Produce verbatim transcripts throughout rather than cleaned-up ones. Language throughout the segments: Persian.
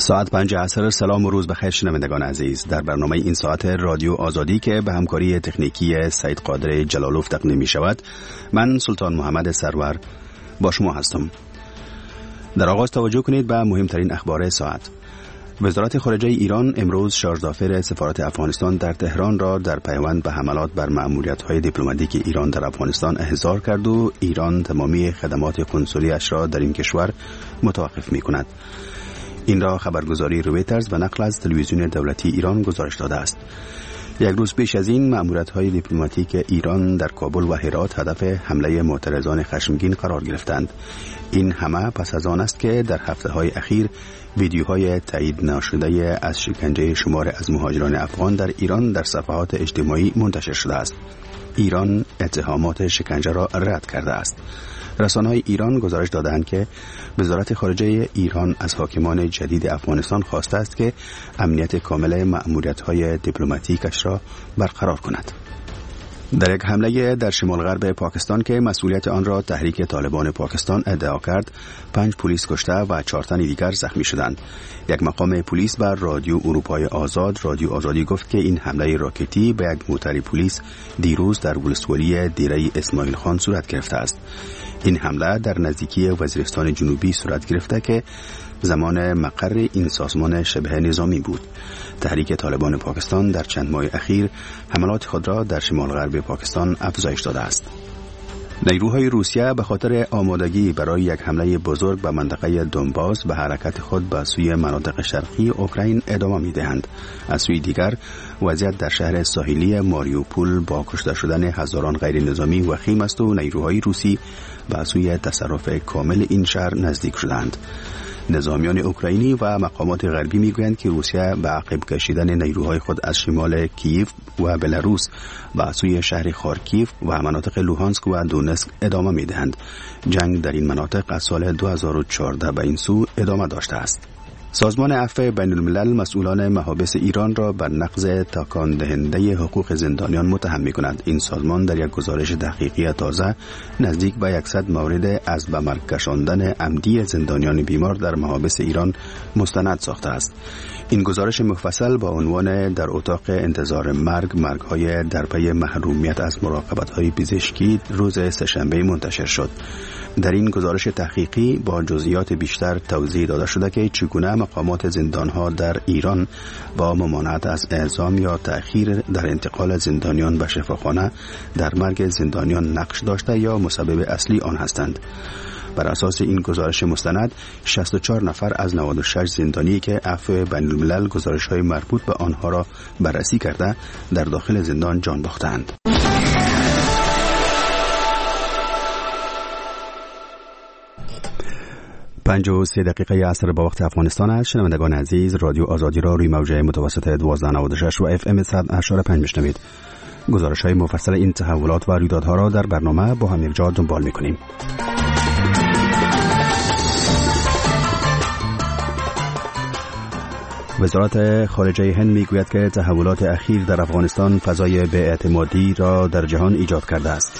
ساعت پنج عصر. سلام و روز بخیر شنوندگان عزیز. در برنامه این ساعت رادیو آزادی که به همکاری تکنیکی سید قادر جلالوف تقدیم می شود، من سلطان محمد سرور با شما هستم. در آغاز توجه کنید به مهمترین اخبار ساعت. وزارت خارجه ایران امروز شارژدافر سفارت افغانستان در تهران را در پیوند به حملات بر مأموریت‌های دیپلماتیک ایران در افغانستان احضار کرد و ایران تمامی خدمات کنسولی‌اش را در این کشور متوقف می‌کند. این را خبرگزاری رویترز و نقل از تلویزیون دولتی ایران گزارش داده است. یک روز پیش از این مأموریت‌های دیپلماتیک ایران در کابل و هرات هدف حمله معترضان خشمگین قرار گرفتند. این همه پس از آن است که در هفته‌های اخیر ویدیوهای تایید نشده از شکنجه شمار از مهاجران افغان در ایران در صفحات اجتماعی منتشر شده است. ایران اتهامات شکنجه را رد کرده است. رسانه‌های ایران گزارش دادند که وزارت خارجه ایران از حاکمان جدید افغانستان خواسته است که امنیت کامل مأموریت‌های دیپلماتیکش را برقرار کند. در یک حمله در شمال غرب پاکستان که مسئولیت آن را تحریک طالبان پاکستان ادعا کرد، پنج پلیس کشته و چهار تن دیگر زخمی شدند. یک مقام پلیس بر رادیو اروپای آزاد رادیو آزادی گفت که این حمله راکتی به یک موتر پلیس دیروز در ولسوالی دیره اسماعیل خان صورت گرفته است. این حمله در نزدیکی وزیرستان جنوبی صورت گرفته که زمان مقر این سازمان شبه نظامی بود. تحریک طالبان پاکستان در چند ماه اخیر حملات خود را در شمال غرب پاکستان افزایش داده است. نیروهای روسیه به خاطر آمادگی برای یک حمله بزرگ به منطقه دونباس به حرکت خود به سوی مناطق شرقی اوکراین ادامه می‌دهند. از سوی دیگر وضعیت در شهر ساحلی ماریوپول با کشته شدن هزاران غیر نظامی وخیم است و نیروهای روسی به سوی تصرف کامل این شهر نزدیک شدند. نظامیان اوکراینی و مقامات غربی میگویند که روسیه به عقب کشیدن نیروهای خود از شمال کییف و بلاروس به سوی شهر خارکیف و مناطق لوهانسک و دونسک ادامه میدهند. جنگ در این مناطق از سال دو هزار و چهارده به این سو ادامه داشته است. سازمان عفو بین الملل مسئولان محابس ایران را بر نقض تکان دهنده حقوق زندانیان متهم می‌کند. این سازمان در یک گزارش تحقیقی تازه نزدیک به صد مورد از به مرگ کشاندن عمدی زندانیان بیمار در محابس ایران مستند ساخته است. این گزارش مفصل با عنوان در اتاق انتظار مرگ، مرگ‌های در پی محرومیت از مراقبت‌های پزشکی روز سه‌شنبه منتشر شد. در این گزارش تحقیقی با جزئیات بیشتر توضیح داده شده که چگونه مقامات زندان‌ها در ایران با ممانعت از اعزام یا تأخیر در انتقال زندانیان به شفاخانه در مرگ زندانیان نقش داشته یا مسبب اصلی آن هستند. بر اساس این گزارش مستند، شصت و چهار نفر از نود و شش زندانی که عفو بین الملل گزارش‌های مربوط به آنها را بررسی کرده در داخل زندان جان باختند. پنج و سه دقیقه عصر با وقت افغانستان است. شنوندگان عزیز، رادیو آزادی را روی موجه متوسط دوازده نود و شش و اف ام صد و هشت پنج میشنوید. گزارش های مفصل این تحولات و رویدادها را در برنامه با هم یکجا دنبال میکنیم. وزارت خارجه هند میگوید که تحولات اخیر در افغانستان فضای بی‌اعتمادی را در جهان ایجاد کرده است.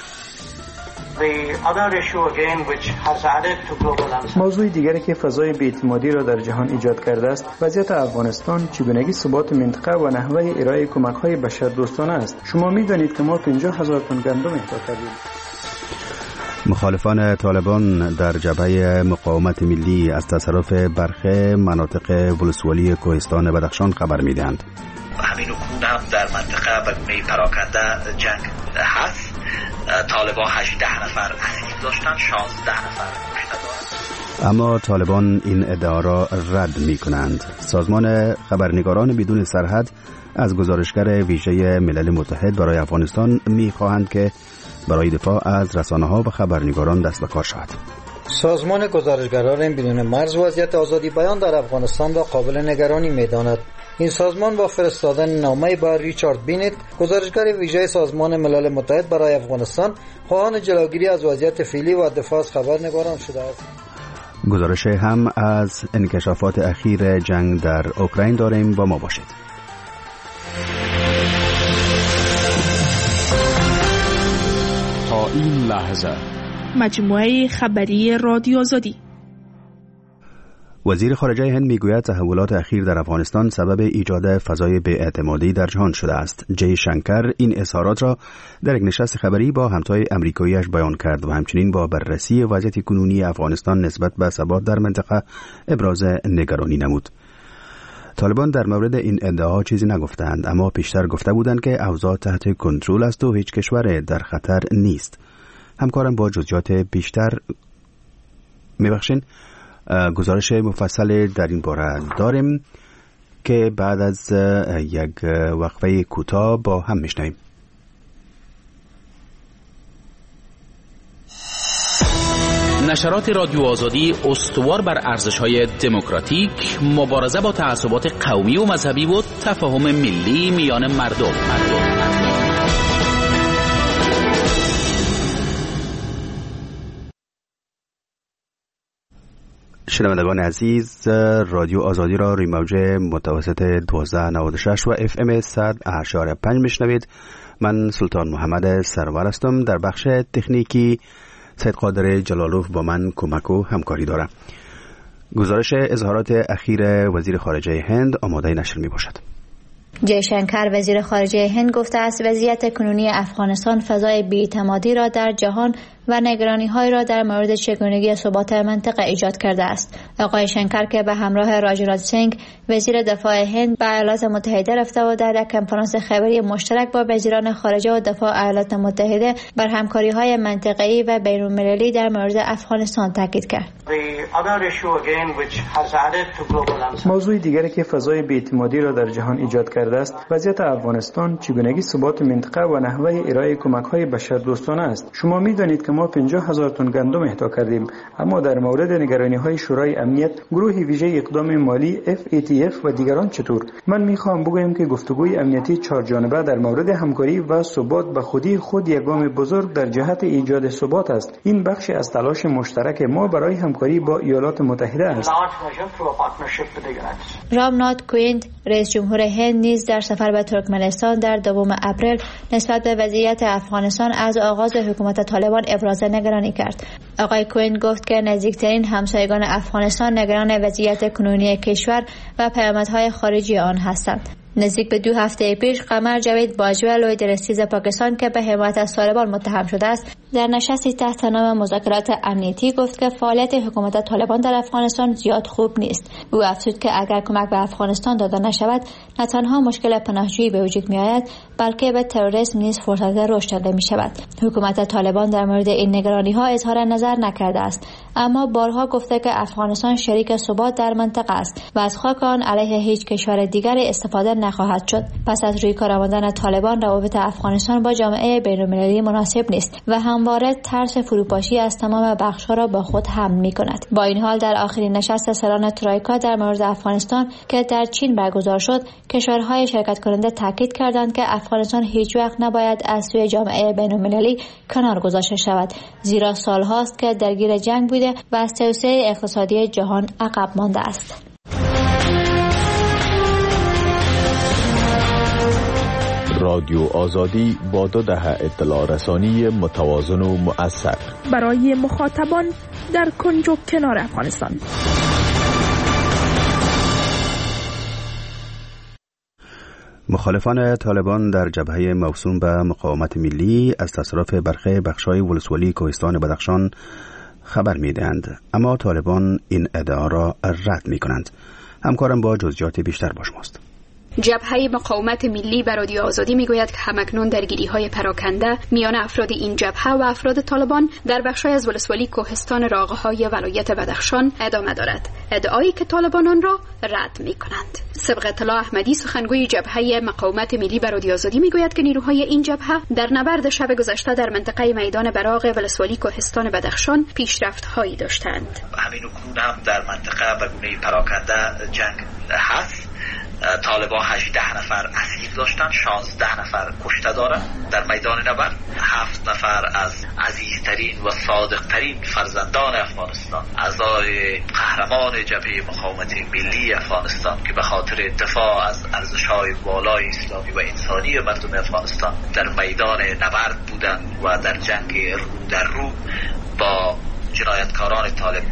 موضوع دیگری که فضای بی‌اعتمادی را در جهان ایجاد کرده است، وضعیت افغانستان، چگونگی ثبات منطقه و نحوه ارائه کمک‌های بشردوستانه است. شما می‌دانید که ما پنجاه هزار تن گندم اهدا کردیم. مخالفان طالبان در جبهه مقاومت ملی از تصرف برخی مناطق ولسوالی کوهستان بدخشان خبر می‌دهند. همین اکنون هم در منطقه به گونه پراکنده جنگ هست. طالبان هجده نفر اسیر داشتن، شانزده نفر کشته دارند. اما طالبان این ادعا را رد می کنند. سازمان خبرنگاران بدون سرحد از گزارشگر ویژه ملل متحد برای افغانستان می خواهند که برای دفاع از رسانه‌ها و خبرنگاران دست به کار شود. سازمان گزارشگران بدون مرز وضعیت آزادی بیان در افغانستان را قابل نگرانی می‌داند. این سازمان با فرستادن نامه‌ای به ریچارد بینت، گزارشگر ویژه سازمان ملل متحد برای افغانستان، خواهان جلوگیری از وضعیت فعلی و دفاع از خبرنگاران شده است. گزارش هم از انکشافات اخیر جنگ در اوکراین داریم، با ما باشید. تا این لحظه مجموعه خبری رادیو آزادی. وزیر خارجه هند میگوید تحولات اخیر در افغانستان سبب ایجاد فضای بی‌اعتمادی در جهان شده است. جی شنکر این اظهارات را در یک نشست خبری با همتای امریکایی‌اش بیان کرد و همچنین با بررسی وضعیت کنونی افغانستان نسبت به ثبات در منطقه ابراز نگرانی نمود. طالبان در مورد این ادعا چیزی نگفتند، اما پیشتر گفته بودند که اوضاع تحت کنترل است و هیچ کشور در خطر نیست. همکارم با جزئیات بیشتر میبخشین گزارش مفصل در این باره داریم که بعد از یک وقفه کوتاه با هم میشنویم. نشرات رادیو آزادی استوار بر ارزش‌های دموکراتیک، مبارزه با تعصبات قومی و مذهبی و تفاهم ملی میان مردم. مردم. شنوندگان عزیز، رادیو آزادی را روی موج متوسط دوازده نود و شش و اف ام صد و اشاره پنج میشنوید. من سلطان محمد سرور هستم. در بخش تکنیکی سید قادر جلالوف با من کمک و همکاری دارم. گزارش اظهارات اخیر وزیر خارجه هند آماده نشر می باشد. جی شنکر وزیر خارجه هند گفته است وضعیت کنونی افغانستان فضای بی‌اعتمادی را در جهان و نگرانی‌های را در مورد چگونگی ثبات منطقه ایجاد کرده است. آقای شنکر که به همراه راجراج سینگ وزیر دفاع هند به ایالات متحده رفته و در یک کنفرانس خبری مشترک با وزیران خارجه و دفاع ایالات متحده بر همکاری‌های منطقه‌ای و بین‌المللی در مورد افغانستان تاکید کرد. موضوع دیگری که فضای بی‌اعتمادی را در جهان ایجاد کرده است وضعیت افغانستان، چگونگی ثبات منطقه و نحوه ارائه کمک‌های بشردوستانه است. شما می‌دانید که ما پنجاه هزار تن گندم اهدا کردیم، اما در مورد نگرانی‌های شورای امنیت، گروه ویژه اقدام مالی اف ای تی اف و دیگران چطور؟ من می‌خواهم بگویم که گفتگوی امنیتی چهارجانبه در مورد همکاری و ثبات به خودی خود یک گام بزرگ در جهت ایجاد ثبات است. این بخشی از تلاش مشترک ما برای همکاری با ایالات متحده است. رامنات کویند رئیس جمهور هند نیز در سفر به ترکمنستان در دوم اپریل نسبت به وضعیت افغانستان از آغاز حکومت طالبان ابراز نگرانی کرد. آقای کویند گفت که نزدیکترین همسایگان افغانستان نگران وضعیت کنونی کشور و پیامدهای خارجی آن هستند. نزدیک به دو هفته پیش قمر جاوید باجوه لوی درستیز پاکستان که به حمایت از طالبان متهم شده است در نشستی تحت نام مذاکرات امنیتی گفت که فعالیت حکومت طالبان در افغانستان زیاد خوب نیست. او افزود که اگر کمک به افغانستان داده نشود نه تنها مشکل پناهجویی به وجود می آید بلکه به تروریسم نیز فرصت رشد داده می شود. حکومت طالبان در مورد این نگرانی ها اظهار نظر نکرده است، اما بارها گفته که افغانستان شریک ثبات در منطقه است و از خاک آن علیه هیچ کشور دیگری استفاده نخواهد شد. پس از روی کار آوردن طالبان روابط افغانستان با جامعه بین‌المللی مناسب نیست و همواره ترس فروپاشی از تمام بخش‌ها را با خود حمل می‌کند. با این حال در آخرین نشست سران ترویکا در مورد افغانستان که در چین برگزار شد، کشورهای شرکت کننده تاکید کردند که افغانستان هیچ وقت نباید از سوی جامعه بین‌المللی کنار گذاشته شود، زیرا سال‌هاست که درگیر جنگ بوده و از توسعه اقتصادی جهان عقب مانده است. رادیو آزادی با دو دهه اطلاع رسانی متوازن و مؤثر برای مخاطبان در کنج و کنار افغانستان. مخالفان طالبان در جبهه موسوم به مقاومت ملی از تصرف برخی بخش‌های ولسوالی کوهستان بدخشان خبر می‌دهند، اما طالبان این ادعا را رد می‌کنند. همکارم با جزئیات بیشتر با شماست. جبهه مقاومت ملی بر رادیو آزادی میگوید که همکنون درگیری‌های پراکنده میان افراد این جبهه و افراد طالبان در بخش‌های از ولسوالی کوهستان راغه‌های ولایت بدخشان ادامه دارد، ادعایی که طالبان آن را رد می‌کنند. سبق اطلاع احمدی سخنگوی جبهه مقاومت ملی بر رادیو آزادی میگوید که نیروهای این جبهه در نبرد شب گذشته در منطقه میدان براق ولسوالی کوهستان بدخشان پیشرفت‌هایی داشتند. همین اکنون هم در منطقه به گونه پراکنده جنگ هست. طالبان هجده نفر اسیر داشتن، شانزده نفر کشته دارن در میدان نبرد. هفت نفر از عزیزترین و صادقترین فرزندان افغانستان، اعضای قهرمان جبهه مقاومت ملی افغانستان که به خاطر دفاع از ارزش‌های والای اسلامی و انسانی مردم افغانستان در میدان نبرد بودند و در جنگ رو در رو با جنایتکاران طالب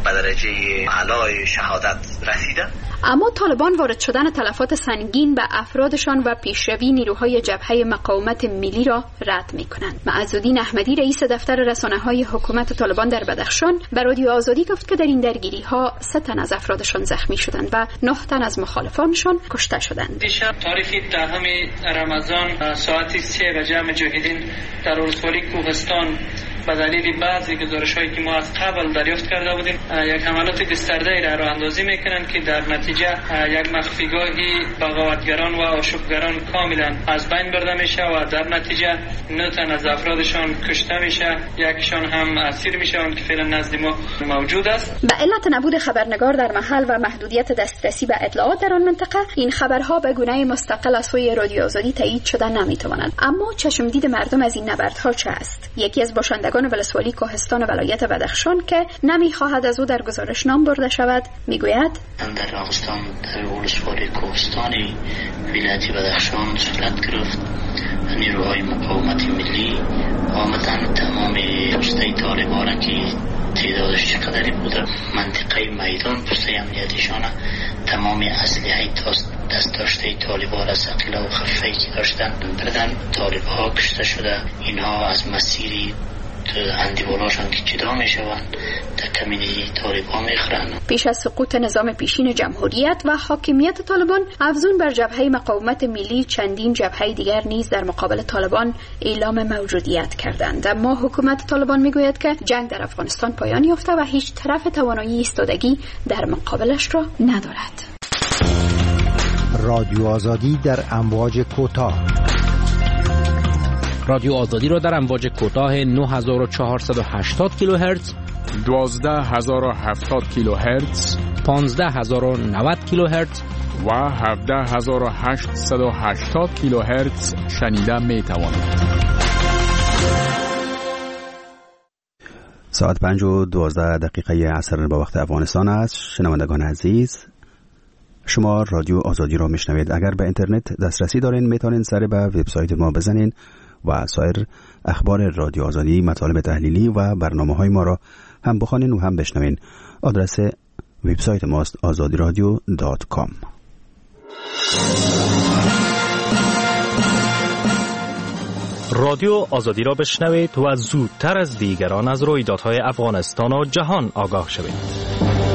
به درجه اعلای شهادت رسیدن. اما طالبان وارد شدن تلفات سنگین به افرادشان و پیشروی نیروهای جبهه مقاومت ملی را رد می‌کنند. معزالدین احمدی رئیس دفتر رسانه‌های حکومت طالبان در بدخشان به رادیو آزادی گفت که در این درگیری‌ها سه تن از افرادشان زخمی شدند و نه تن از مخالفانشان کشته شدند. دیشب تاریخ دهم رمضان ساعت سه بجه مجاهدین در ولسوالی کوهستان به دلیل بعضی گزارش‌هایی که ما از قبل دریافت کرده بودیم یک حملات گسترده‌ای را راه اندازی می‌کنند که در نتیجه یک مخفیگاهی بغاوتگران و آشوبگران کاملا از بین برده میشه و در نتیجه نه تن از افرادشان کشته میشه، یکشان هم اسیر میشوند که فعلا نزد ما موجود است. به علت نبود خبرنگار در محل و محدودیت دسترسی به اطلاعات در آن منطقه، این خبرها به گونه مستقل از سوی رادیو آزادی تایید شده نمی‌تواند. اما چشمدید مردم از این نبردها چه است؟ یکی از باشندگان ولسوالی کوهستان ولایت بدخشان که نمیخواهد از او در گزارش نام برده شود میگوید در آغستان در ولسوالی کوهستانی ولایت بدخشان صورت گرفت. نیروهای مقاومت ملی آمدن تمام پسته طالبان که تعدادش چقدری بوده منطقه میدان پسته امنیتیشان تمام اسلحه دست داشته طالبان از ثقیله و خفیفی که داشتن بردن. طالبها کشته شده. اینها از مسیری اندیوالاشان که جدا می شوند در کمینی طالبان می خورند. پیش از سقوط نظام پیشین جمهوریت و حاکمیت طالبان، افزون بر جبهه مقاومت ملی چندین جبهه دیگر نیز در مقابل طالبان اعلام موجودیت کردند. اما حکومت طالبان می گوید که جنگ در افغانستان پایان یافته و هیچ طرف توانایی ایستادگی در مقابلش را ندارد. رادیو آزادی در امواج کوتاه. رادیو آزادی را در امواج کوتاه نه هزار و چهارصد و هشتاد کیلوهرتز، دوازده هزار و هفتاد کیلوهرتز، پانزده هزار و نود کیلوهرتز و هفده هزار و هشتصد و هشتاد کیلوهرتز شنیده می توانید. ساعت پنج و دوازده دقیقه عصر با وقت افغانستان است. شنوندگان عزیز، شما رادیو آزادی را میشنوید. اگر به اینترنت دسترسی دارین میتونین سر به وبسایت ما بزنین و سایر اخبار رادیو آزادی، مطالب تحلیلی و برنامه‌های ما را هم بخوانین و هم بشنوین. آدرس وبسایت ماست آزادی رادیو دات کام. رادیو آزادی را بشنوید و زودتر از دیگران از رویدادهای افغانستان و جهان آگاه شوید.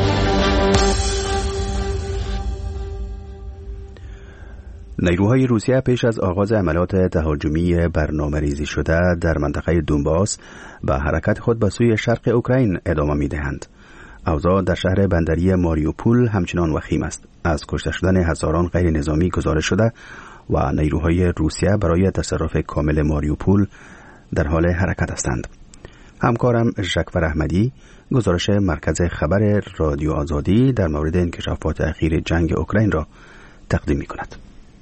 نیروهای روسیه پیش از آغاز عملیات تهاجمی برنامه‌ریزی شده در منطقه دونباس به حرکت خود به سوی شرق اوکراین ادامه می‌دهند. اوضاع در شهر بندری ماریوپول همچنان وخیم است. از کشته شدن هزاران غیر نظامی گزارش شده و نیروهای روسیه برای تصرف کامل ماریوپول در حال حرکت هستند. همکارم ژکور احمدی گزارش مرکز خبر رادیو آزادی در مورد انکشافات اخیر جنگ اوکراین را تقدیم می‌کند.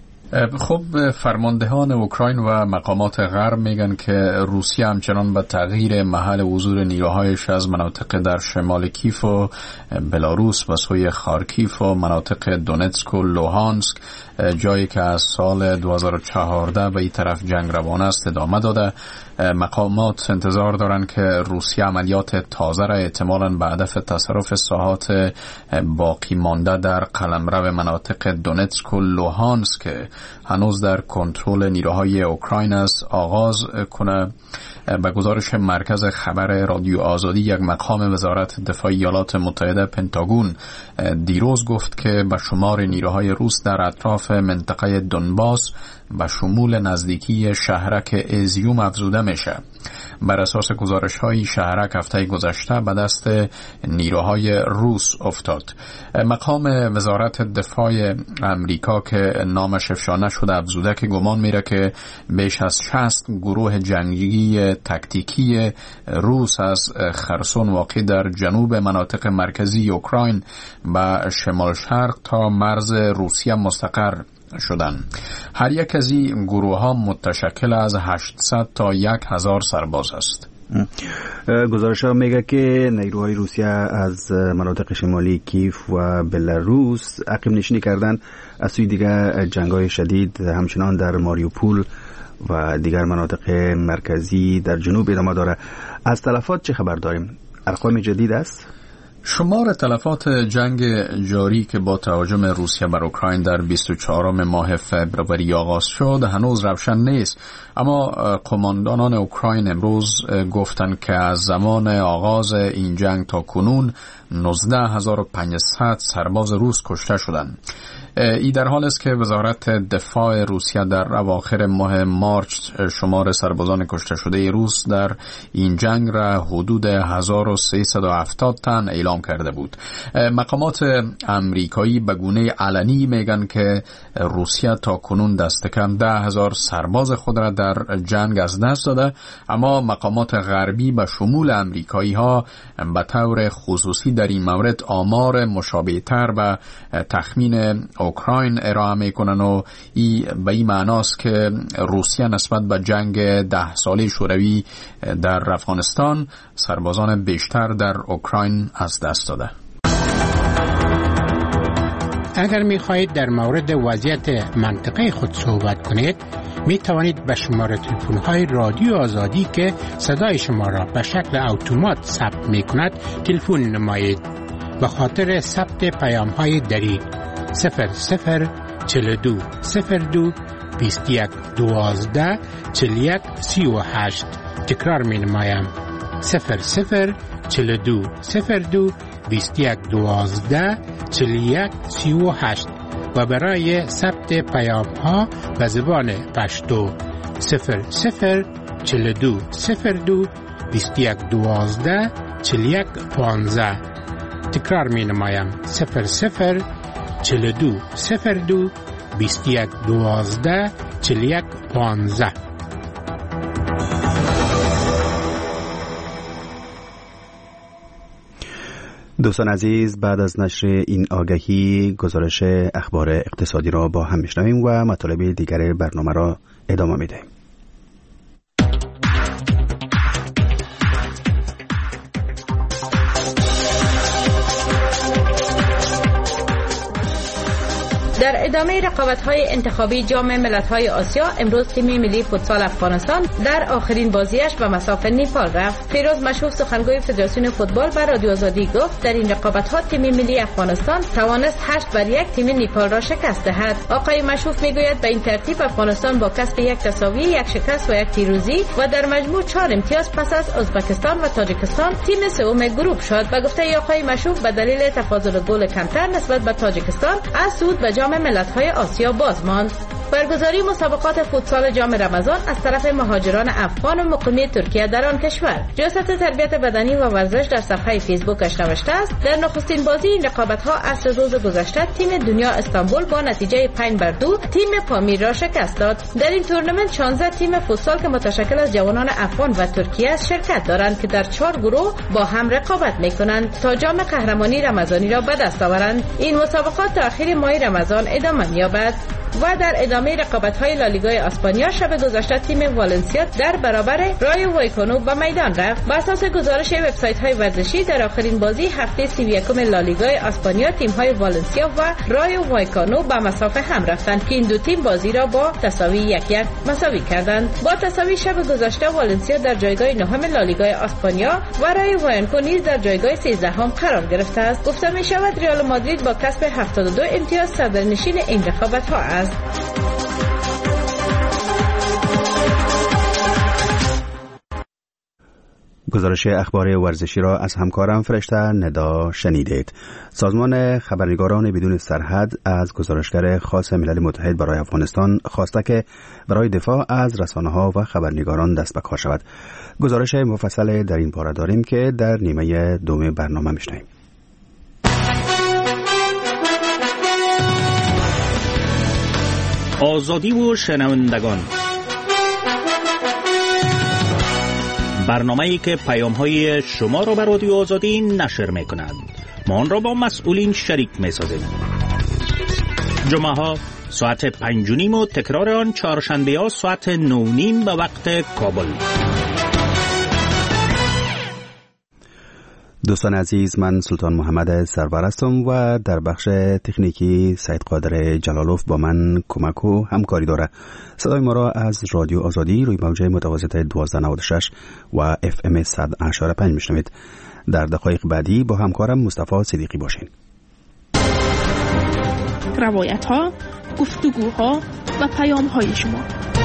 خب، فرماندهان اوکراین و مقامات غرب میگن که روسیه همچنان به تغییر محل حضور نیروهایش از مناطق در شمال کیف و بلاروس به سوی خارکیف و مناطق دونتسک و لوهانسک، جایی که از سال دو هزار و چهارده به این طرف جنگ روان است، ادامه داده. مقامات انتظار دارند که روسیه عملیات تازه را احتمالاً به هدف تصرف ساحات باقی مانده در قلمرو مناطق دونتسک و لوهانسک هنوز در کنترل نیروهای اوکراین است آغاز کنه. به گزارش مرکز خبر رادیو آزادی، یک مقام وزارت دفاع ایالات متحده پنتاگون دیروز گفت که به شمار نیروهای روس در اطراف منطقه دونباس به شمول نزدیکی شهرک ازیوم افزوده میشه. بر اساس گزارش‌های شهرک هفته گذشته به دست نیروهای روس افتاد. مقام وزارت دفاع امریکا که نامش افشا نشده افزوده که گمان میره که بیش از شصت گروه جنگی تکتیکی روس از خرسون واقع در جنوب مناطق مرکزی اوکراین به شمال شرق تا مرز روسیه مستقر شدن. هر یک از این گروه ها متشکل از هشتصد تا یک هزار سرباز است. گزارش ها میگه که نیروهای روسیه از مناطق شمالی کیف و بلاروس عقب نشینی کردن. از سوی دیگر جنگ های شدید همچنان در ماریوپول و دیگر مناطق مرکزی در جنوب ادامه داره. از تلفات چه خبر داریم؟ ارقام جدید است؟ شمار تلفات جنگ جاری که با تهاجم روسیه بر اوکراین در بیست و چهارم ماه فوریه آغاز شد هنوز روشن نیست، اما قماندانان اوکراین امروز گفتند که از زمان آغاز این جنگ تا کنون نوزده هزار و پانصد سرباز روس کشته شدند. این در حال است که وزارت دفاع روسیه در اواخر ماه مارچ شمار سربازان کشته شده روس در این جنگ را حدود هزار و سیصد و هفتاد تن اعلام کرده بود. مقامات امریکایی به گونه علنی میگن که روسیه تا کنون دست کم ده هزار سرباز خود را در جنگ از دست داده، اما مقامات غربی به شمول امریکایی ها به طور خصوصی در این مورد آمار مشابه تر به تخمین اوکراین ارائه میکنن و ای به این معناست که روسیه نسبت به جنگ ده ساله شوروی در افغانستان سربازان بیشتر در اوکراین از دست داده. اگر می خواهید در مورد وضعیت منطقه خود صحبت کنید می توانید به شماره تلفن های رادیو آزادی که صدای شما را به شکل اتومات ثبت می کند تلفن نمایید. به خاطر ثبت پیام های دری صفر صفر چهل و دو صفر دو بیست و یک دوازده چهل و یک سی و هشت تکرار می نمایم صفر صفر چهل و دو صفر دو بیست و یک دوازده چهل و یک سی و هشت و برای ثبت پیام ها به زبان پشتو صفر صفر چهل و دو صفر دو بیست و یک دوازده چهل و یک پانزده تکرار می نمایم صفر صفر چهل و دو صفر دو بیست و یک دوازده چهل و یک پانزده. دوستان عزیز، بعد از نشر این آگهی گزارش اخبار اقتصادی را با هم میشنویم و مطالب دیگر برنامه را ادامه میدهیم. در ادامه رقابت‌های انتخابی جام ملت‌های آسیا امروز تیم ملی فوتسال افغانستان در آخرین بازیش به مصاف نیپال رفت. فیروز مشوف سخنگوی فدراسیون فوتبال بر رادیو آزادی گفت در این رقابت‌ها تیم ملی افغانستان توانست هشت بر یک تیم نیپال را شکست دهد. آقای مشوف میگوید به این ترتیب افغانستان با کسب یک تساوی، یک شکست و یک پیروزی و در مجموع چهار امتیاز پس از ازبکستان و تاجیکستان تیم سوم گروه شد. به گفته آقای مشوف به دلیل تفاضل گل کمتر نسبت به تاجیکستان از صعود به جام ملت‌های آسیا باز ماند. برگزاری مسابقات فوتسال جام رمضان از طرف مهاجران افغان و مقیمی ترکیه در آن کشور. ریاست تربیت بدنی و ورزش در صفحه فیسبوکش نوشته است در نخستین بازی این رقابت‌ها عصر روز گذشته تیم دنیا استانبول با نتیجه پنج بر دو تیم پامیر را شکست داد. در این تورنمنت شانزده تیم فوتسال که متشکل از جوانان افغان و ترکیه است شرکت دارند که در چهار گروه با هم رقابت می‌کنند تا جام قهرمانی رمضانی را به دست آورند. این مسابقات تا آخر ماه رمضان ادامه می‌یابد. و در ادامه رقابت‌های لالیگای اسپانیا شب گذشته تیم والنسیا در برابر رایو وایکانو به میدان رفت. بر اساس گزارش وبسایت‌های ورزشی در آخرین بازی هفته سی و یکم لالیگای اسپانیا تیم‌های والنسیا و رایو وایکانو به مسافه هم رفتند که این دو تیم بازی را با تساوی یک یک مساوی کردند. با تساوی شب گذشته والنسیا در جایگاه نهم لالیگای اسپانیا و رایو وایکانو نیز در جایگاه سیزدهم قرار گرفته است. گفته می‌شود ریال مادرید با کسب هفتاد و دو امتیاز صدرنشین این رقابت‌ها است. گزارش اخبار ورزشی را از همکارم فرشته ندا شنیدید. سازمان خبرنگاران بدون سرحد از گزارشگر خاص ملل متحد برای افغانستان خواسته که برای دفاع از رسانه‌ها و خبرنگاران دست به کار شود. گزارش مفصل در این باره داریم که در نیمه دوم برنامه میشنویم. آزادی و شنوندگان، برنامه‌ای که پیام‌های شما را به رادیو آزادی نشر می‌کند. ما آن را با مسئولین شریک می‌سازیم. جمعه‌ها ساعت پنج و نیم و تکرار آن چهارشنبه‌ها ساعت نه و نیم به وقت کابل. دوستان عزیز، من سلطان محمد سرور هستم و در بخش تکنیکی سید قادر جلالوف با من کمک و همکاری داره. صدای ما را از رادیو آزادی روی موج متوسط دوازده نود و شش و اف ام صد و هشت و پنج میشنوید. در دقایق بعدی با همکارم مصطفی صدیقی باشین. روایت ها، گفتگوها و پیام های شما.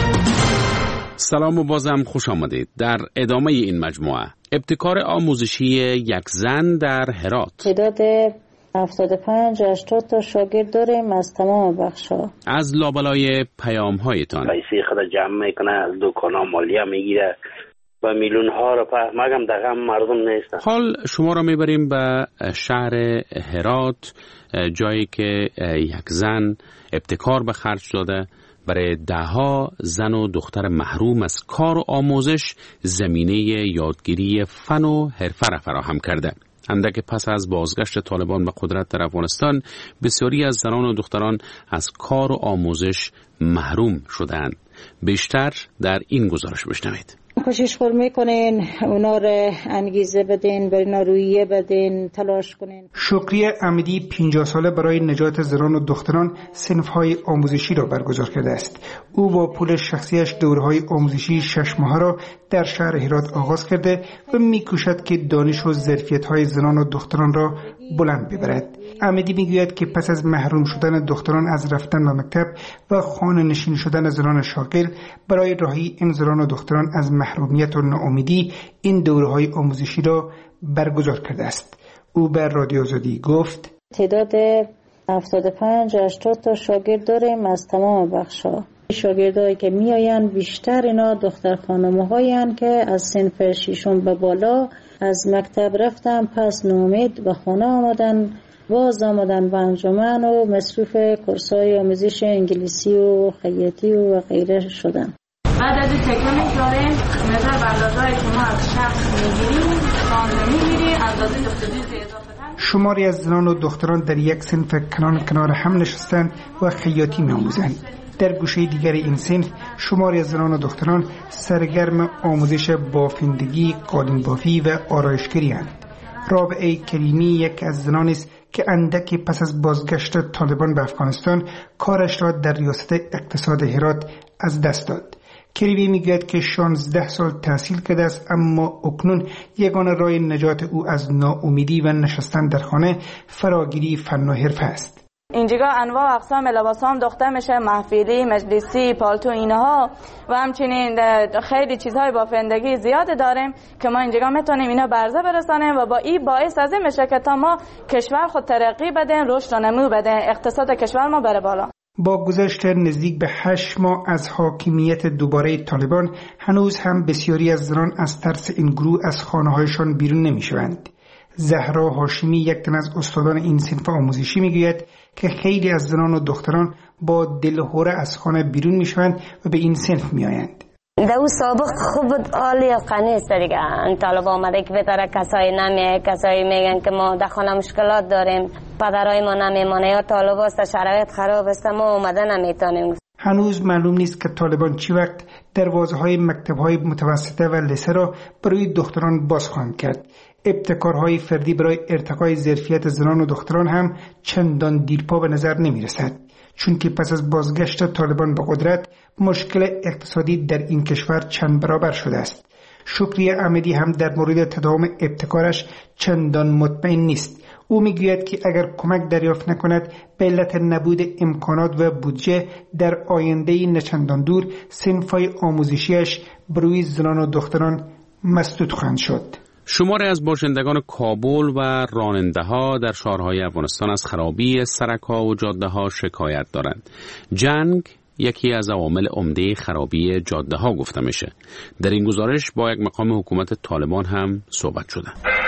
سلام و بازم خوش آمدید. در ادامه این مجموعه ابتکار آموزشی یک زن در هرات. تعداد هفتاد و پنج هشتاد تا شاگرد داریم از تمام بخش‌ها. از لابلای پیام هایتان پیسه خود جمع میکنه، از دکانا مالیه میگیره و میلیون ها رو مگم دقیقا مردم نیستن. حال شما را میبریم به شهر هرات، جایی که یک زن ابتکار به خرج داده برای دهها زن و دختر محروم از کار و آموزش زمینه یادگیری فن و حرفه را فراهم کرده. اندک پس از بازگشت طالبان به قدرت در افغانستان، بسیاری از زنان و دختران از کار و آموزش محروم شدند. بیشتر در این گزارش بشنوید. کوشش خور میکنین اونا رو انگیزه بدین، برای اونا رویه بدین، تلاش کنین. شکریه امیدی پنجاه ساله برای نجات زنان و دختران صنف‌های آموزشی را برگزار کرده است. او با پول شخصیش دوره‌های آموزشی شش ماهه را در شهر هرات آغاز کرده و می‌کوشد که دانش و ظرفیت‌های زنان و دختران را بلند ببرد. امیدی میگوید که پس از محروم شدن دختران از رفتن به مکتب و خانه نشین شدن زنان شاغل، برای رهایی این زنان و دختران از محرومیت و ناامیدی این دوره‌های آموزشی را برگزار کرده است. او بر رادیو آزادی گفت: تعداد هفتاد و پنج هشتاد تا شاگرد داریم از تمام بخش‌ها. شاگردایی که میآیند بیشتر اینا دختر خانم‌هایی که از صنف ششم به بالا از مکتب رفتن، پس ناامید به خانه آمدن، باز آمدن به انجمن و مصروف کورس‌های آموزش انگلیسی و خیاطی و غیره شدن. بعد از این تکه می‌ذاریم نظر به اندازه‌های شما از شخص می‌گیریم، خانه می‌گیریم، اندازه دختری که اضافه تن. شماری از زنان و دختران در یک صنف کنار کنار هم نشستند و خیاطی می‌آموزند. در گوشه دیگر این صنف شماری از زنان و دختران سرگرم آموزش بافندگی، قالین بافی و آرایشگری اند. رابعه کریمی یک از زنان است که اندکی پس از بازگشت طالبان به افغانستان کارش را در ریاست اقتصاد هرات از دست داد. کریمی میگوید که شانزده سال تحصیل کرده است، اما اکنون یگانه راه نجات او از ناامیدی و نشستن در خانه فراگیری فن و حرفه است. اینجا انواع و اقسام لباس هم دوخته میشه، محفلی، مجلسی، پالتو، اینها و همچنین خیلی چیزهای بافندگی زیاد داریم که ما اینجا میتونیم اینا برزه برسانیم و با این باعث از این میشه که تا ما کشور خود ترقی بدیم، رشد و نمو بدیم، اقتصاد کشور ما بره بالا. با گذشت نزدیک به هشت ماه از حاکمیت دوباره طالبان، هنوز هم بسیاری از زنان از ترس این گروه از خانه‌هایشان بیرون نمیشوند. زهرا هاشمی، یک تن از استادان این صنف آموزشی، میگوید که خیلی از زنان و دختران با دلهوره از خانه بیرون میشوند و به این صنف میآیند. دو سابق خوب عالی و قنی است دیگه. این طالب آمده که بهتره کسایی نمیه، کسایی میگن که ما در خانه مشکلات داریم، پدرای ما نمیمانه یا طالب است، شرایط خراب است، ما اومده نمیتونیم. هنوز معلوم نیست که طالبان چی وقت دروازه های مکتب های متوسطه و لیسه را برای دختران باز خواهند کرد. ابتکارهای فردی برای ارتقای ظرفیت زنان و دختران هم چندان دیرپا به نظر نمی رسد، چون که پس از بازگشت طالبان به قدرت مشکل اقتصادی در این کشور چند برابر شده است. شکریه امیدی هم در مورد تداوم ابتکارش چندان مطمئن نیست. او میگوید که اگر کمک دریافت نکند به علت نبود امکانات و بودجه، در آینده نچندان دور صنف‌های آموزشیش بروی زنان و دختران مسدود خواهند شد. شماری از باشندگان کابل و راننده‌ها در شهرهای افغانستان از خرابی سرک‌ها و جاده‌ها شکایت دارند. جنگ یکی از عوامل عمده خرابی جاده‌ها گفته میشه. در این گزارش با یک مقام حکومت طالبان هم صحبت شده.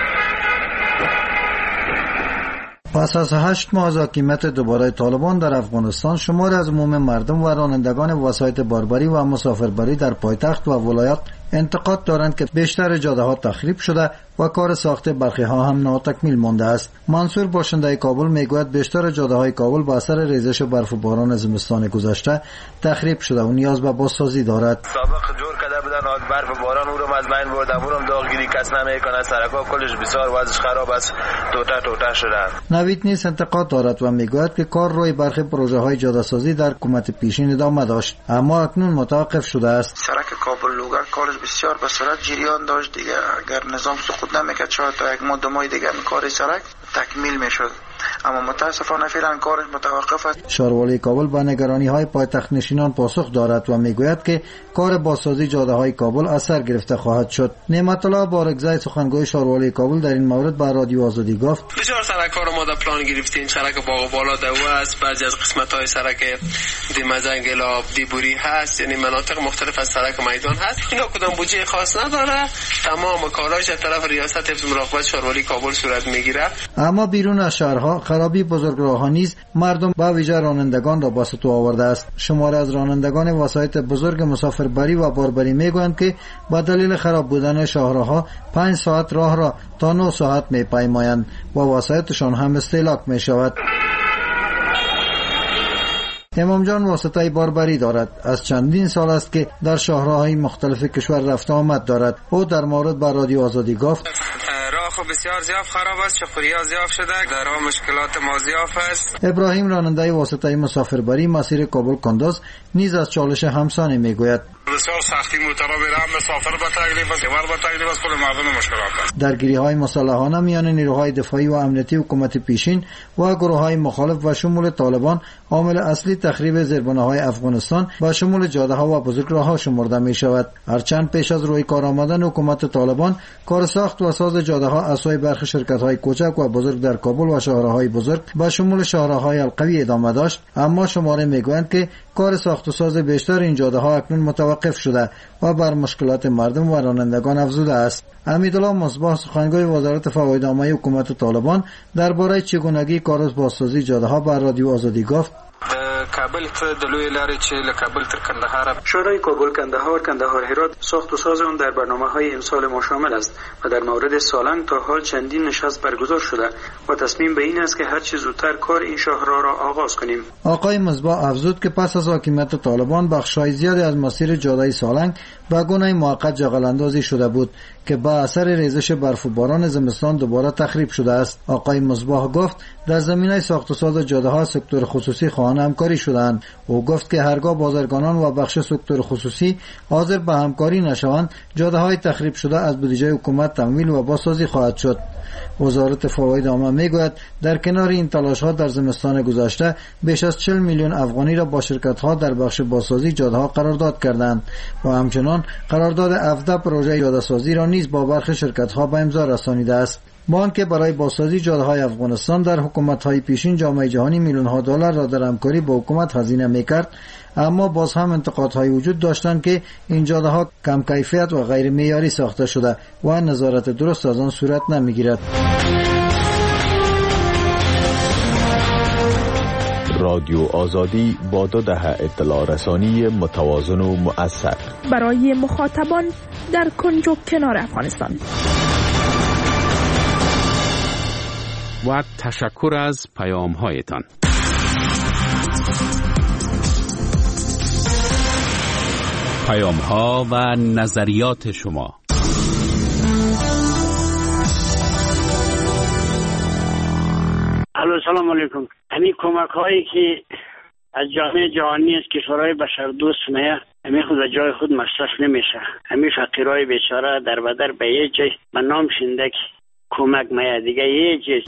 پس از هشت ماه از حاکمیت دوباره طالبان در افغانستان، شماری از عموم مردم و رانندگان وسایط باربری و مسافربری در پایتخت و ولایات انتقاد دارند که بیشتر جاده ها تخریب شده و کار ساخت برخی ها هم ناتکمیل مانده است. منصور باشنده کابل میگوید بیشتر جاده های کابل با اثر ریزش برف و باران زمستان گذشته تخریب شده و نیاز به بازسازی دارد. سابق جور کرده بودن حال برف باران او رو از بین بردم، او رو داغگیری کس نمیکنه، سرکا کلش بسیار وضعش خراب است، توته توته شده. نوید نیز انتقاد دارد و میگوید که کار روی برخی پروژه های جاده سازی در حکومت پیشین ادامه داشت اما اکنون متوقف شده است. سرک کابل لوگر کارش بسیار به سرعت جریان داشت دیگه، اگر نظام سقوط نمیکرد شاید تا یک ماه دو ماه دیگه کار سرک تکمیل میشد، اما متاسفانه فعلا کارش متوقف است. شاروالی کابل با نگرانی های پایتخت نشینان پاسخ دارد و میگوید که کار بازسازی جاده های کابل اثر گرفته خواهد شد. نعمت الله بارگزای سخنگوی شاروالی کابل در این مورد با رادیو آزادی گفت: بسیار سرک ها رو ما در پلان گرفتیم، سرک باغ بالا دو است، بعضی از قسمت های سرک دی مزنگلا دیبوری هست، یعنی مناطق مختلف از سرک میدان هست. اینا کدام بودجه خاص نداره، تمام کاراش از طرف ریاست حفظ مراقبت شاروالی کابل صورت میگیره. اما بیرون از شهرها خرابی بزرگراه‌ها نیز مردم با ویژه رانندگان را با ستو آورده است. شماره از رانندگان وسایط بزرگ مسافربری و باربری میگویند که با دلیل خراب بودن شاهراه‌ها پنج ساعت راه را تا نه ساعت میپیمایند و وسایطشان هم استهلاک میشود. امام جان واسطه باربری دارد. از چندین سال است که در شاهراه‌های مختلف کشور رفت آمد دارد. او در مورد با رادیو آزادی گفت: راه خب بسیار زیاد خراب است، چخوریا زیاد شده، در راه مشکلات ما زیاد است. ابراهیم راننده واسطه مسافربری مسیر کابل کندوز نیز از چالش همسانی میگوید: بسیار سختی مرتبط به مسافر با تکلیف است، دیوار با تکلیف است، کل مردم مشکلات است. درگیری‌های مسلحانه میان نیروهای دفاعی و امنیتی حکومت پیشین و گروه‌های مخالف و شمول طالبان عامل اصلی تخریب زیربناهای افغانستان با شمول جاده‌ها و بزرگراه‌ها شمرده می‌شود. هرچند پیش از روی کار آمدن حکومت طالبان کار ساخت و ساز جاده‌ها از سوی برخی شرکت‌های کوچک و بزرگ در کابل و شهرهای بزرگ با شمول شهرهای القوی ادامه داشت، اما شماره میگویند که کار ساخت و ساز بیشتر این جاده‌ها اکنون متوقف شده و بر مشکلات مردم و رانندگان افزوده است. امیدالله مصباح سخنگوی وزارت فوایدنامه حکومت طالبان درباره چگونگی کار بازسازی جاده‌ها بر رادیو آزادی گفت: کابل ته د لوی لارې چې له کابل تر کندهار شورای کابل کندهار کندهار هرات ساخت و ساز آن در برنامه‌های امسال ما شامل است و در مورد سالنگ تا حال چندین نشست برگزار شده و تصمیم به این است که هر چه زودتر کار این شاهراه را آغاز کنیم. آقای مصباح افزود که پس از حاکمیت طالبان بخش‌های زیادی از مسیر جاده سالنگ به گونه موقت جغل‌اندازی شده بود که با اثر ریزش برف و باران زمستان دوباره تخریب شده است. آقای مصباح گفت در زمینه ساخت و ساز جاده‌ها سکتور خصوصی خواهان همکاری شدند. او گفت که هرگاه بازرگانان و بخش سکتور خصوصی حاضر به همکاری نشوند، جاده‌های تخریب شده از بودجه حکومت تمویل و بازسازی خواهد شد. وزارت فواید عامه میگوید در کنار این تلاش‌ها در زمستان گذشته بیش از چهل میلیون افغانی را با شرکت‌ها در بخش بازسازی جاده‌ها قرارداد کردند و همچنان قرارداد هفده پروژه جاده‌سازی را نیز با برخی شرکت‌ها به امضا رسانیده است. با آنکه برای بازسازی جاده‌های افغانستان در حکومت‌های پیشین جامعه جهانی میلیون‌ها دلار را در همکاری با حکومت هزینه می‌کرد، اما باز هم انتقادهای وجود داشتند که این جاده‌ها کم کیفیت و غیر معیاری ساخته شده و نظارت درست از آن صورت نمی‌گیرد. رادیو آزادی با دو دهه اطلاع رسانی متوازن و مؤثر برای مخاطبان در کنج و کنار افغانستان. و تشکر از پیام هایتان. پیام ها و نظریات شما. الو سلام علیکم. همین کمک هایی که از جامعه جهانی از کشورهای بشردوست میه همین خود از جای خود مصرف نمیشه. همین فقیرهای بیچاره در بدر به یه جای به نام شندک کمک میه دیگه یه چیز.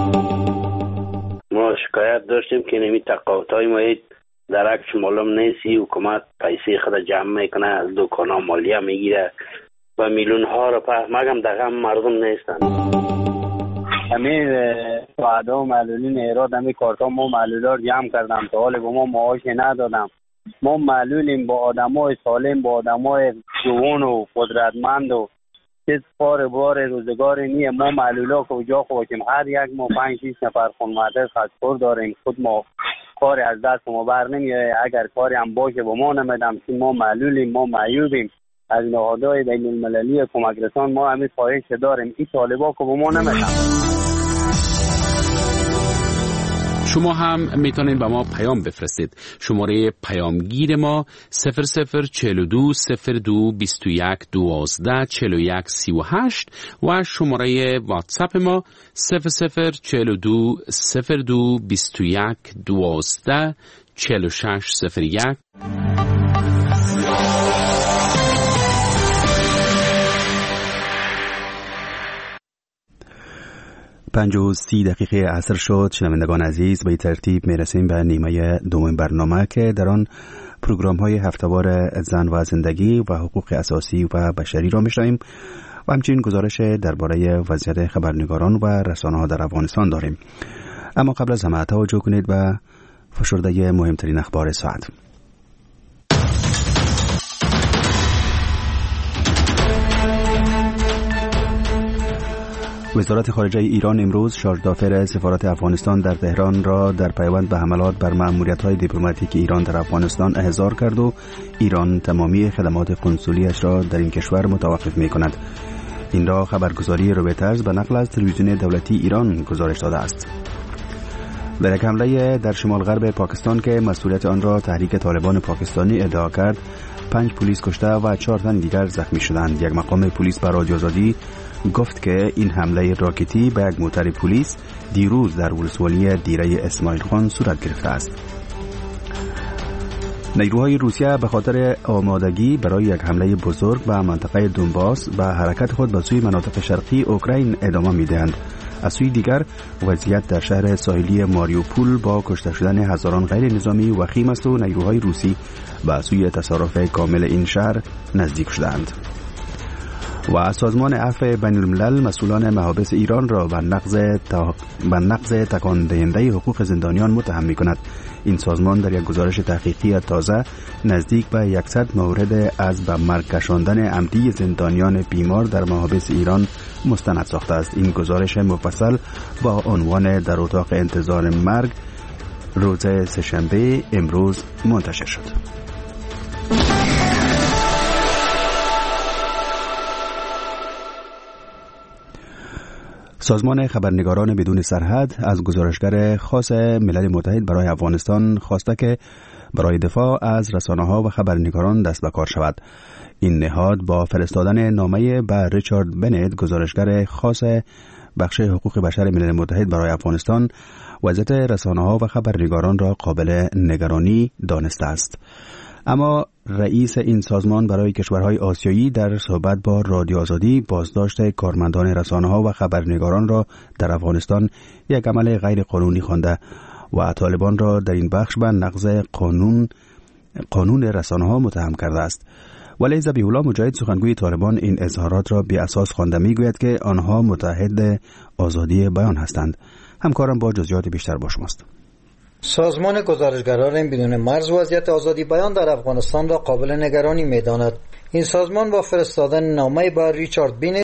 ما شکایت داشتیم که نمی تقاوت های ما درکش معلوم نیستی، حکومت پیسه خود جمع میکنه از دکان ها مالیه میگیره و میلیون ها رو په مگم دقیقا مردم نیستن. همین فعده و معلولین ایراد همین کارتا ما معلولار جمع کردم تا حال به ما معاش ندادم. ما معلولیم با آدم های سالم، با آدم های جوان و قدرتمند و چیز پار بار روزگاری نیه. ما معلولا کجا خواهیم هر یک ما پنج شیش نفر خانواده خستور داریم، خود ما کاری از دست ما بر نمیاد. اگر کاری هم باشه با ما نمیدم که ما معلولیم، ما معیوبیم. از نهادهای بین المللی کمک رسان ما همین خواهش داریم این طالبا که با ما نمیدم. شما هم میتونید به ما پیام بفرستید. شماره پیامگیر ما صفر صفر چهل و دو صفر دو بیست و یک دوازده چهل و یک سی و هشت و شماره واتساپ ما صفر صفر چهل و دو صفر دو بیست و یک دوازده چهل و شش صفر یک. پنج و سی دقیقه عصر شد. شنوندگان عزیز، به ترتیب میرسیم به نیمه دوم برنامه که در آن پروگرام های هفته‌وار زن و زندگی و حقوق اساسی و بشری را میشنویم و همچنین گزارش درباره وضعیت خبرنگاران و رسانه ها در افغانستان داریم. اما قبل از همه توجه کنید به فشرده مهمترین اخبار ساعت. وزارت خارجه ایران امروز شارژدافر سفارت افغانستان در تهران را در پیوند به حملات بر مأموریت‌های دیپلماتیک ایران در افغانستان احضار کرد و ایران تمامی خدمات قنسولیش را در این کشور متوقف می‌کند. این را خبرگزاری رویترز به نقل از تلویزیون دولتی ایران گزارش داده است. در یک حمله در شمال غرب پاکستان که مسئولیت آن را تحریک طالبان پاکستانی ادعا کرد، پنج پلیس کشته و چهار تن دیگر زخمی شدند. یک مقام پلیس به رادیو آزادی گفت که این حمله راکتی به یک موتر پلیس دیروز در ولسوالی دیره اسماعیل خان صورت گرفته است. نیروهای روسیه به خاطر آمادگی برای یک حمله بزرگ به منطقه دونباس به حرکت خود به سوی مناطق شرقی اوکراین ادامه می‌دهند. از سوی دیگر وضعیت در شهر ساحلی ماریوپول با کشته شدن هزاران غیر نظامی وخیم است و نیروهای روسی به سوی تصرف کامل این شهر نزدیک شدند. و سازمان عفو بین الملل مسئولان محابس ایران را به نقض تا... به نقض تکان دهنده حقوق زندانیان متهم می‌کند. این سازمان در یک گزارش تحقیقی تازه نزدیک به صد مورد از به مرگ کشاندن عمدی زندانیان بیمار در محابس ایران مستند ساخته است. این گزارش مفصل با عنوان در اتاق انتظار مرگ روز سه‌شنبه امروز منتشر شد. سازمان خبرنگاران بدون سرحد از گزارشگر خاص ملل متحد برای افغانستان خواسته که برای دفاع از رسانه‌ها و خبرنگاران دست به کار شود. این نهاد با فرستادن نامه به ریچارد بنت، گزارشگر خاص بخش حقوق بشر ملل متحد برای افغانستان، وضعیت رسانه‌ها و خبرنگاران را قابل نگرانی دانسته است. اما رئیس این سازمان برای کشورهای آسیایی در صحبت با رادیو آزادی بازداشت کارمندان رسانه‌ها و خبرنگاران را در افغانستان یک عمل غیر قانونی خوانده و طالبان را در این بخش به نقض قانون قانون رسانه‌ها متهم کرده است. ولی ذبیح الله مجاهد، سخنگوی طالبان، این اظهارات را بی اساس خوانده، میگوید که آنها متحد آزادی بیان هستند. همکارم با جزئیات بیشتر با شماست. سازمان گزارشگران بدون مرز وضعیت آزادی بیان در افغانستان را قابل نگرانی می‌داند. این سازمان با فرستادن نامه به ریچارد بینت،